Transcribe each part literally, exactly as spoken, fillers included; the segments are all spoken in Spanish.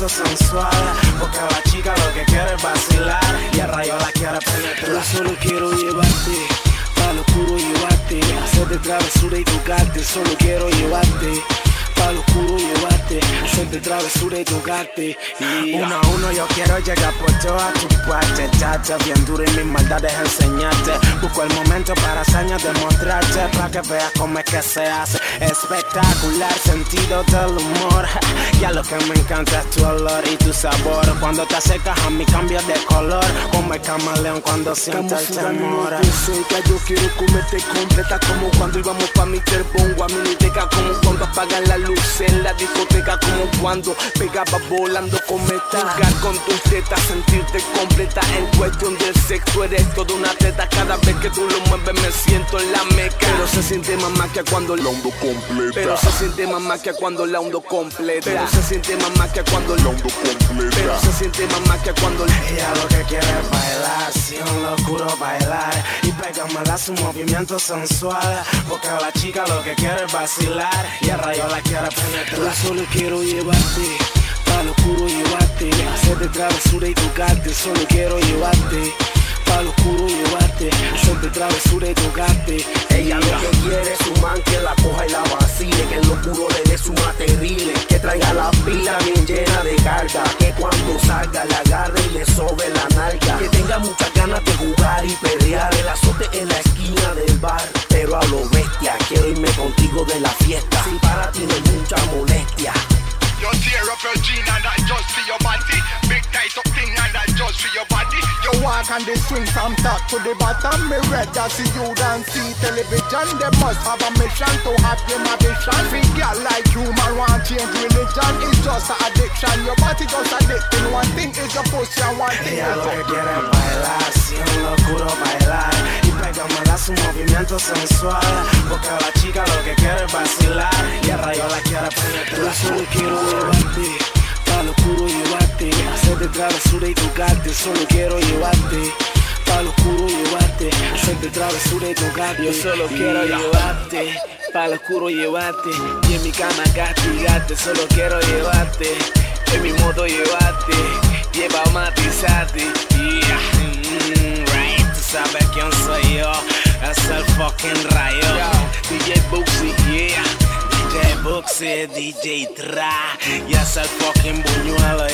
movimiento sensual, porque la chica lo que quiere es vacilar y el rayo la quiere penetrar. Yo solo quiero llevarte, pa' lo oscuro llevarte, hacerte travesura y tocarte. Solo quiero llevarte, pa' lo oscuro llevarte, hacerte travesura y tocarte. Yeah. Uno a uno yo quiero llegar por todas tus partes, chacha, bien duro y mis maldades enseñarte. Busco el momento para hazañas demostrarte, para que veas cómo es que se hace espectacular, sentido del humor. Ya lo que me encanta es tu olor y tu sabor. Cuando te acercas a mí cambias de color, como el camaleón cuando siente el temor. Cerca, yo quiero comerte completa, como cuando íbamos pa' mister Bongo a Miniteca, como cuando apagan la luz en la discoteca, como cuando pegaba volando cometa. Jugar con tus tetas, sentirte completa. En cuestión del sexo eres toda una atleta. Cada vez que tú lo mueves me siento en la meca. Pero se siente más magia cuando la hundo completa. Pero se siente más magia cuando la hundo completa. Pero se siente más magia cuando la hundo completa. Pero se siente más magia cuando ella lo que quiere es bailar, sí, un locuro bailar y pegamela su movimiento sensual, porque la chica lo que quiere es vacilar y el rayo la quiere penetrar. Yo solo quiero llevarte, pa' lo oscuro llevarte, hacerte travesura y tocarte. Solo quiero llevarte, pa' lo oscuro llevarte, hacerte travesura y tocarte. Ella lo que quiere es un man que la coja y la vacile, que en lo oscuro le dé su material, que traiga la pila bien llena de carga, que cuando salga la agarre y le sobe la nalga, que tenga muchas ganas de jugar y pelear, el azote en la esquina del bar, pero a lo bestia, quiero irme contigo de la fiesta, si para ti no hay mucha molestia. You tear up your jeans and that just for your body. Big tight up thing and that just for your body. You walk on the swing from top to the bottom. Me ready to see you dance, see television. They must have a mission to have you my vision. Big girl like you, man, want change religion. It's just an addiction. Your body just addicting. One thing is your pussy and one thing ella is lo que quiere es bailar, sí, un locuro bailar y pegamela su movimiento sensual, porque la chica lo que quiere es vacilar y el rayo la quiere penetrar. Yo solo quiero llevarte, pa' lo oscuro llevarte, hacerte travesura y tocarte. Solo quiero llevarte, pa' lo oscuro llevarte, hacerte travesura y tocarte. Yo solo quiero llevarte, pa' lo oscuro llevarte, y en mi cama castigarte. Solo quiero llevarte, en mi moto llevarte, lleva a matizarte. Yeah, mm, right, tú sabes quién soy yo, es el fucking rayo. D J Buxi, yeah. D J Buxi, D J Tra, y es el fucking buñuelo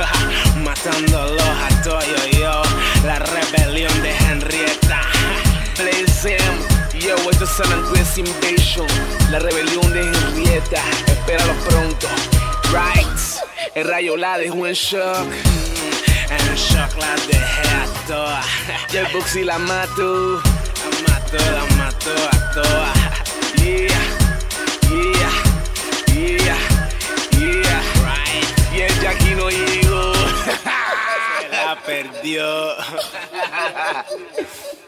yo, matándolos a todos yo, la rebelión de Henrietta. Blaze M, yo, esto es San Andrés Invasion, la rebelión de Henrietta, espéralo pronto. Right, el rayo la dejó en shock, mm, en shock la dejé a todas. J Buxi la mato, la mato, la mato a todas. yeah. Yeah, yeah, yeah, right. Y el Jackie no llegó. Se la perdió.